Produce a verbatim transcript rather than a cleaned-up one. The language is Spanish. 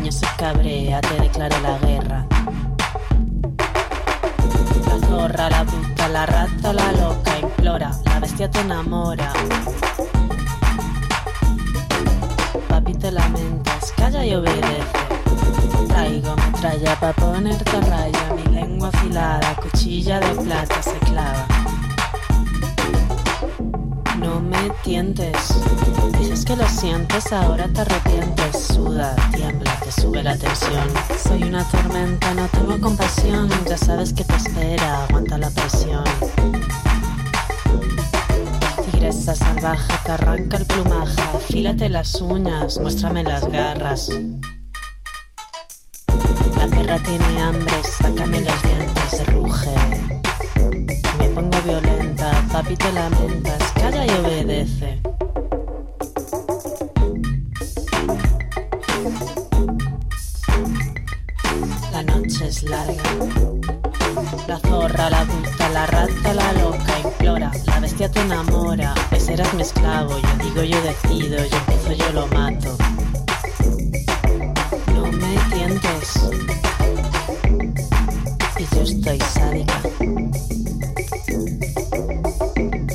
niño se cabrea, te declaro la guerra. La zorra, la bruta, la rata, la loca implora, la bestia te enamora. Papi te lamentas, calla y obedece. Traigo metralla pa' ponerte a raya, mi lengua afilada, cuchilla de plata se clava. No me tientes, dices que lo sientes, ahora te arrepientes. Suda, tiembla, te sube la tensión. Soy una tormenta, no tengo compasión, ya sabes que te espera, aguanta la presión. Tigresa salvaje, te arranca el plumaje, afílate las uñas, muéstrame las garras. La perra tiene hambre, sácame los dientes, ruge. Me pongo violenta, papi te lamentas, calla y obedece. La noche es larga. La zorra, la bruta, la rata, la loca implora, la bestia te enamora. Ese eras mi esclavo, yo digo yo decido, yo empiezo yo lo mato.